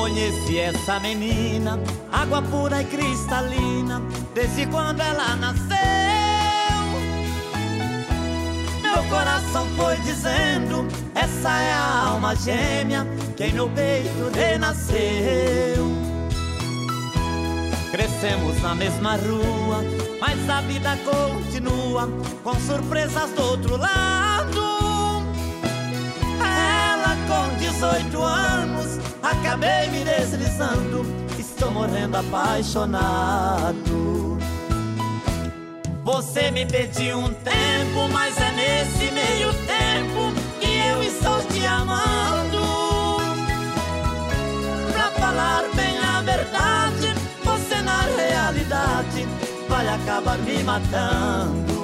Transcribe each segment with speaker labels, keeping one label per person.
Speaker 1: Conheci essa menina, água pura e cristalina, desde quando ela nasceu. Meu coração foi dizendo, essa é a alma gêmea que em meu peito renasceu. Crescemos na mesma rua, mas a vida continua, com surpresas do outro lado. Ela com 18 anos, acabei me deslizando, estou morrendo apaixonado. Você me pediu um tempo, mas é nesse meio tempo que eu estou te amando. Pra falar bem a verdade, você na realidade vai acabar me matando.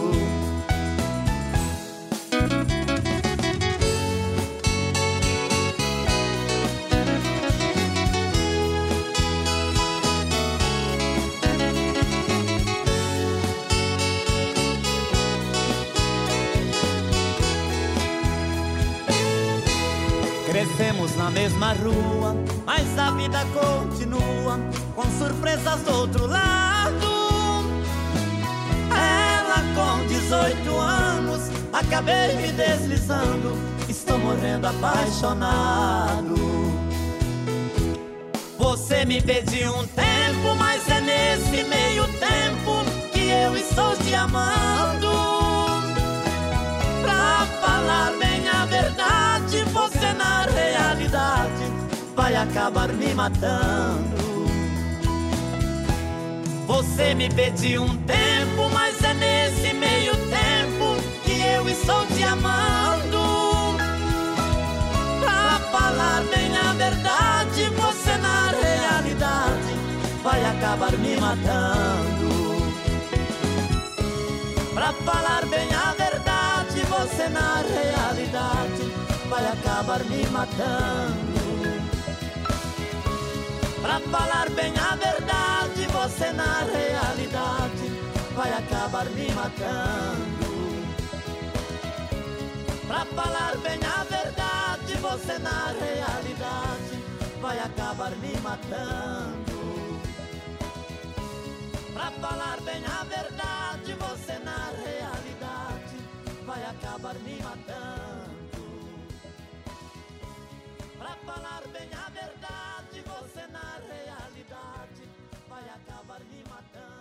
Speaker 1: Crescemos na mesma rua, mas a vida continua, com surpresas do outro lado. Ela com 18 anos, acabei me deslizando, estou morrendo apaixonado. Você me pediu um tempo, mas é nesse meio tempo que eu estou te amando. Pra falar bem a verdade, você na realidade vai acabar me matando. Você me pediu um tempo, mas é nesse meio tempo que eu estou te amando. Pra falar bem a verdade, você na realidade vai acabar me matando. Pra falar bem a verdade, você na realidade vai acabar me matando. Pra falar bem a verdade, você na realidade vai acabar me matando. Pra falar bem a verdade, você na realidade vai acabar me matando. Pra falar bem a verdade, você na realidade vai acabar me matando. Pra falar bem a verdade, você na realidade vai acabar me matando.